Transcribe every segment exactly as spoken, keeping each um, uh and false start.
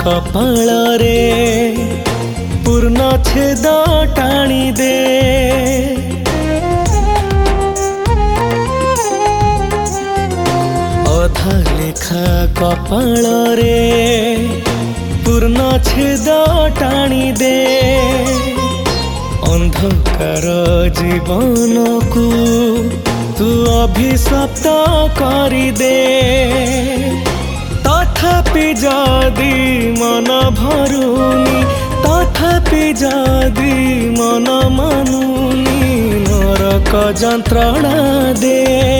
कपाल रे पूर्ण छेद टाणी दे अधा लेखा कपाल रे पूर्ण छेद टाणी दे अंधकार जीवन को तू अभिशप्त करी दे तथापि जदि मन भरुनी तथापि जदि मन मानुनी नरक जंत्रणा दे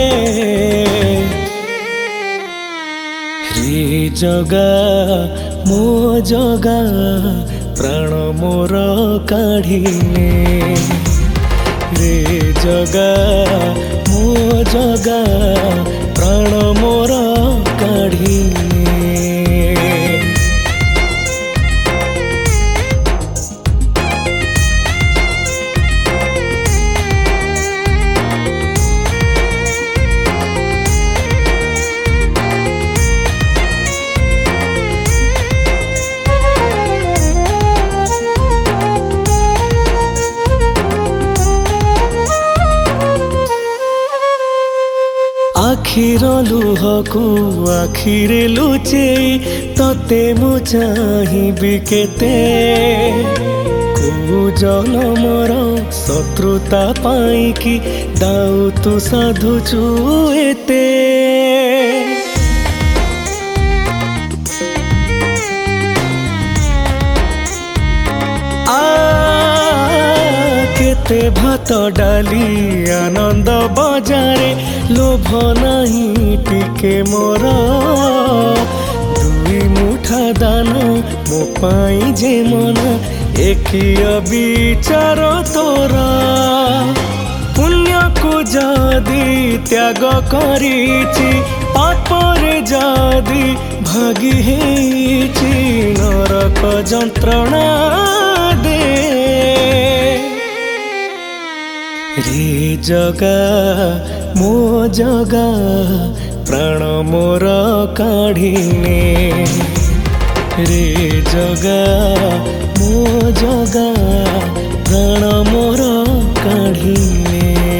रे जगा मो जगा प्राण मोर काढ़ीने रे जगा मो जगा प्राण मोर काढ़ीने आखिर लुह को आखिरे लुचे तते मु चाहिबी केते को जनमर शत्रुता पाई कि दाऊ तू साधुचु एते केते भात डाली आनंद बजारे लोभ नहीं टिके मोर दुई मुठा दान मो पाई जे मन एकिय विचार तोर पुण्य को जदि त्याग करिछि पापरे जदि भागी हेछि नरक जंत्रणा दे रे जगा मो जगा प्राण मोर काढ़ीने रे जगा मो जगा प्राण मोर काढ़ीने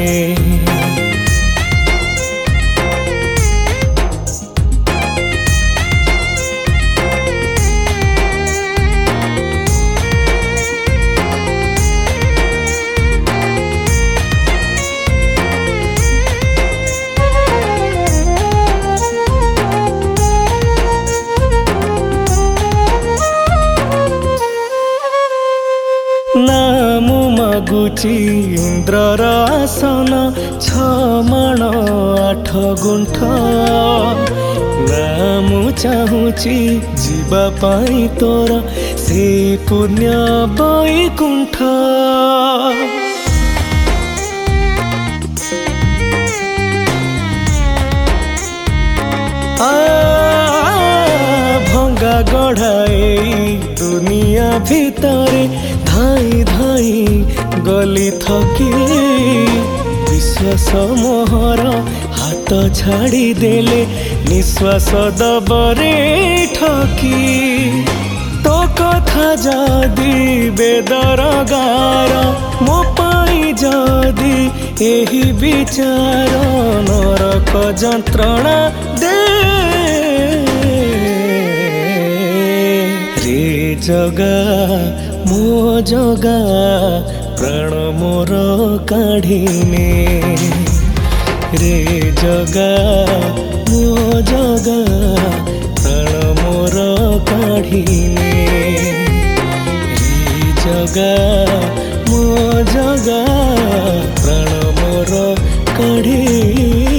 नामु मागुची इंद्रर आसन छमाण आठ गुंठ नामु चाहूची जीवा पाई तोर से पुण्य बैकुंठ आ भंगा गढ़ाए दुनिया भितरे धाई धाई गली थकी विश्वास मोहर हाथ छाड़ी देले निश्वास दबरे ठकी तो कथा जदि बेदर गार मो पाई जदि एही विचार नरक जंत्रणा दे रे जगा मो जगा प्राण मोर काढ़ीने रे जगा मो जगा प्राण मोर काढ़ीने रे जगा मो जगा प्राण मोर काढ़ी।